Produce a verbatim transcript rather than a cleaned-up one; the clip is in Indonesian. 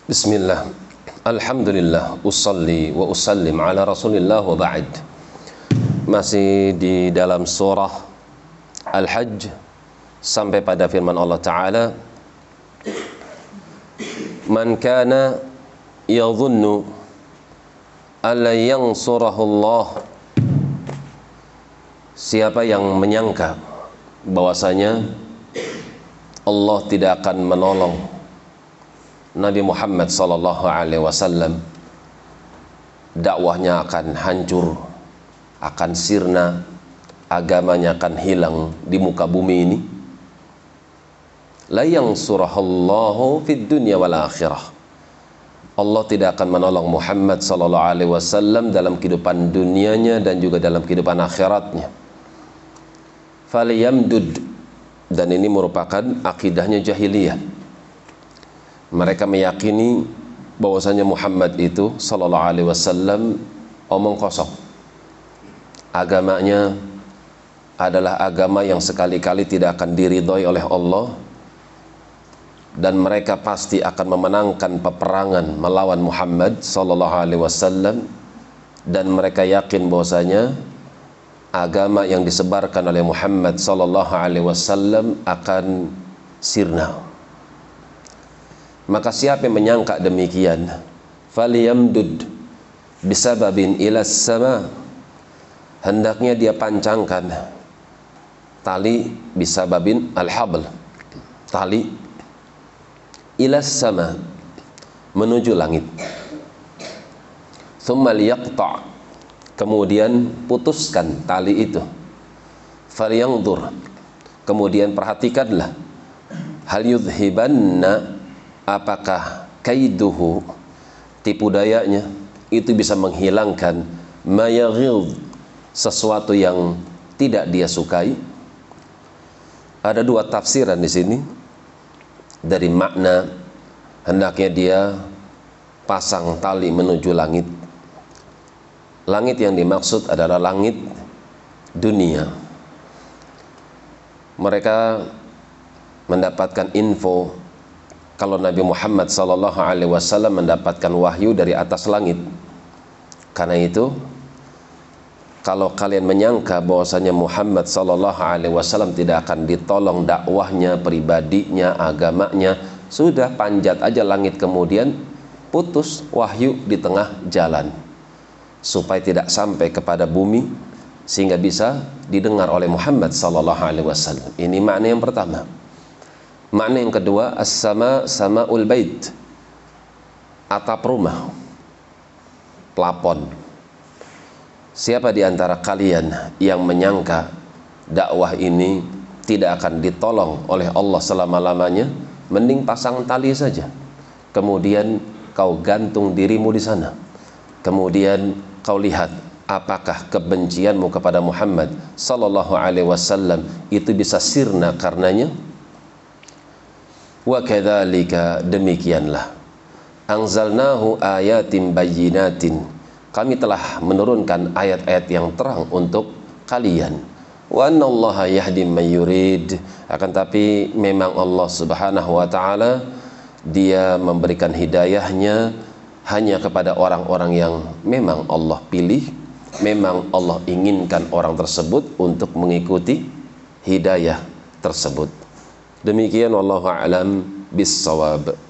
Bismillah, alhamdulillah, usalli wa usallim ala rasulillah wa ba'd. Masih di dalam surah Al-Hajj sampai pada firman Allah Ta'ala, man kana yadhunnu alla yansurahu Allah, siapa yang menyangka bahwasanya Allah tidak akan menolong Nabi Muhammad sallallahu alaihi wasallam, dakwahnya akan hancur, akan sirna, agamanya akan hilang di muka bumi ini. La yansurahullahu fid dunya wal akhirah. Allah tidak akan menolong Muhammad sallallahu alaihi wasallam dalam kehidupan dunianya dan juga dalam kehidupan akhiratnya. Falyamdud, dan ini merupakan akidahnya jahiliyah. Mereka meyakini bahwasanya Muhammad itu sallallahu alaihi wasallam omong kosong. Agamanya adalah agama yang sekali-kali tidak akan diridhoi oleh Allah, dan mereka pasti akan memenangkan peperangan melawan Muhammad sallallahu alaihi wasallam, dan mereka yakin bahwasanya agama yang disebarkan oleh Muhammad sallallahu alaihi wasallam akan sirna. Maka siapa yang menyangka demikian, falyamdud bisababin ilas sama, hendaknya dia pancangkan tali bisababin al-habl, tali ilas sama, menuju langit. Thumma liyaqta', kemudian putuskan tali itu. Falyanzur, kemudian perhatikanlah, hal yudhibanna, apakah kaiduhu, tipu dayanya itu bisa menghilangkan mayaghil, sesuatu yang tidak dia sukai. Ada dua tafsiran di sini dari makna hendaknya dia pasang tali menuju langit. Langit yang dimaksud adalah langit dunia. Mereka mendapatkan info kalau Nabi Muhammad sallallahu alaihi wasallam mendapatkan wahyu dari atas langit. Karena itu, kalau kalian menyangka bahwasanya Muhammad sallallahu alaihi wasallam tidak akan ditolong dakwahnya, pribadinya, agamanya, sudah panjat aja langit, kemudian putus wahyu di tengah jalan supaya tidak sampai kepada bumi sehingga bisa didengar oleh Muhammad sallallahu alaihi wasallam. Ini makna yang pertama. Makna yang kedua, as-sama samaul bait, atap rumah, plafon. Siapa di antara kalian yang menyangka dakwah ini tidak akan ditolong oleh Allah selama-lamanya, mending pasang tali saja, kemudian kau gantung dirimu di sana, kemudian kau lihat apakah kebencianmu kepada Muhammad sallallahu alaihi wasallam itu bisa sirna karenanya. Wa kadzalika, demikianlah, anzalnahu ayatin bayyinatin, kami telah menurunkan ayat-ayat yang terang untuk kalian. Wa annallaha yahdi man yurid, akan tapi memang Allah Subhanahu wa taala dia memberikan hidayahnya hanya kepada orang-orang yang memang Allah pilih, memang Allah inginkan orang tersebut untuk mengikuti hidayah tersebut. Demikian, wallahu a'lam bis-shawab.